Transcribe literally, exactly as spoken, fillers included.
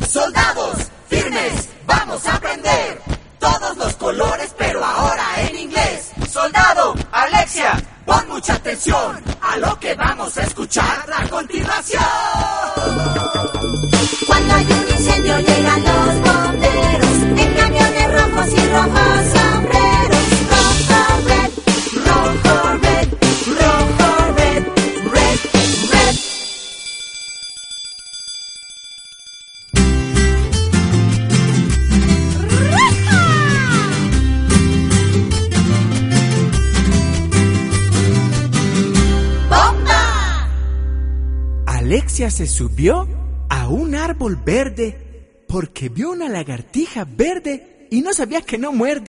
Soldados, firmes, vamos a aprender todos los colores, pero ahora en inglés. Soldado, Alexia, pon mucha atención a lo que vamos a escuchar a continuación. Cuando hay un incendio llegan los bomberos en camiones rojos y rojos sombreros. Rojo, red, rojo, red, rojo, red, red, red. ¡Bomba! Alexia se subió a un árbol verde porque vio una lagartija verde y no sabía que no muerde.